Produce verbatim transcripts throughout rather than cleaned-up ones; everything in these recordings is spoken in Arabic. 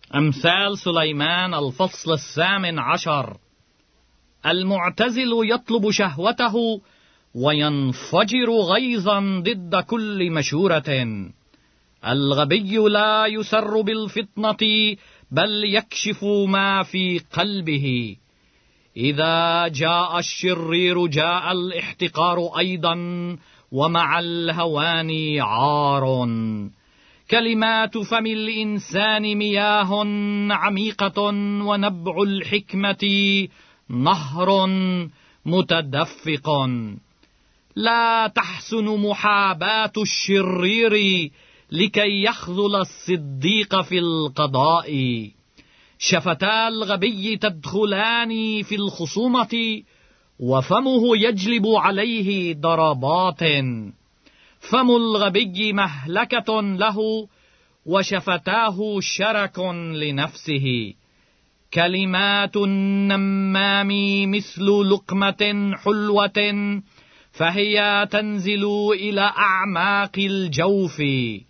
أمثال سليمان الفصل الثامن عشر. المعتزل يطلب شهوته وينفجر غيظا ضد كل مشورة. الغبي لا يسر بالفطنة بل يكشف ما في قلبه. إذا جاء الشرير جاء الاحتقار أيضا، ومع الهوان عار. كلمات فم الإنسان مياه عميقة، ونبع الحكمة نهر متدفق. لا تحسن محاباة الشرير لكي يخذل الصديق في القضاء. شفتا الغبي تدخلان في الخصومة، وفمه يجلب عليه ضربات. فم الغبي مهلكة له، وشفتاه شرك لنفسه. كلمات النمام مثل لقمة حلوة، فهي تنزل إلى أعماق الجوف.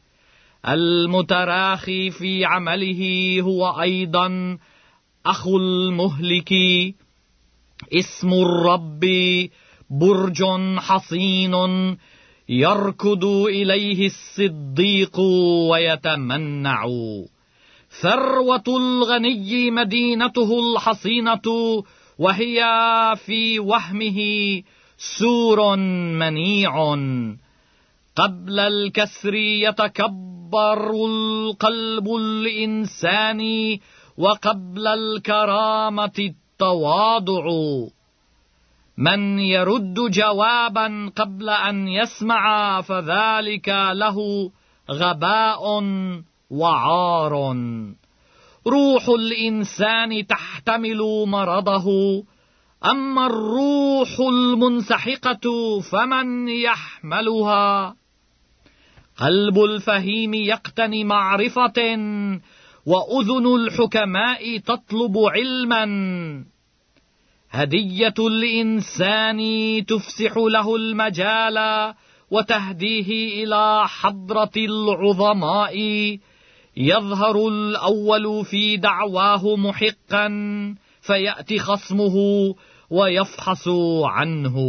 المتراخي في عمله هو أيضا أخو المهلك. اسم الرب برج حصين، يركض إليه الصديق ويتمنع. ثروة الغني مدينته الحصينة، وهي في وهمه سور منيع. قبل الكسر يتكبر القلب الإنساني، وقبل الكرامة التواضع. من يرد جوابا قبل أن يسمع، فذلك له غباء وعار. روح الإنسان تحتمل مرضه، أما الروح المنسحقة فمن يحملها؟ قلب الفهيم يقتني معرفة، وأذن الحكماء تطلب علما. هدية الإنسان تفسح له المجال، وتهديه إلى حضرة العظماء. يظهر الأول في دعواه محقا، فيأتي خصمه ويفحص عنه.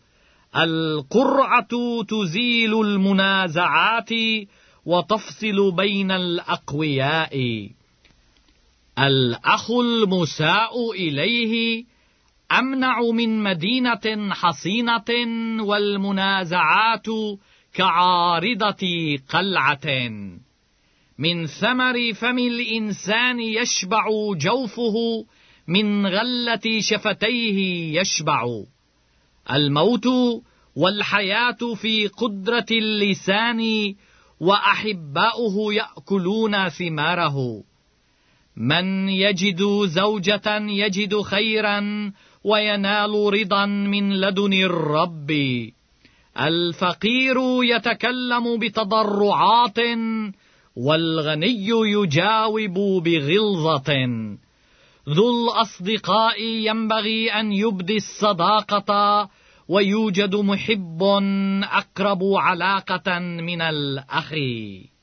القرعة تزيل المنازعات، وتفصل بين الأقوياء. الأخ المساء إليه أمنع من مدينة حصينة، والمنازعات كعارضة قلعة. من ثمر فم الإنسان يشبع جوفه، من غلة شفتيه يشبع. الموت والحياة في قدرة اللسان، وأحباؤه يأكلون ثماره. من يجد زوجة يجد خيرا، وينال رضا من لدن الرب. الفقير يتكلم بتضرعات، والغني يجاوب بغلظة. ذو الأصدقاء ينبغي أن يبدي الصداقة، ويوجد محب أقرب علاقة من الأخ.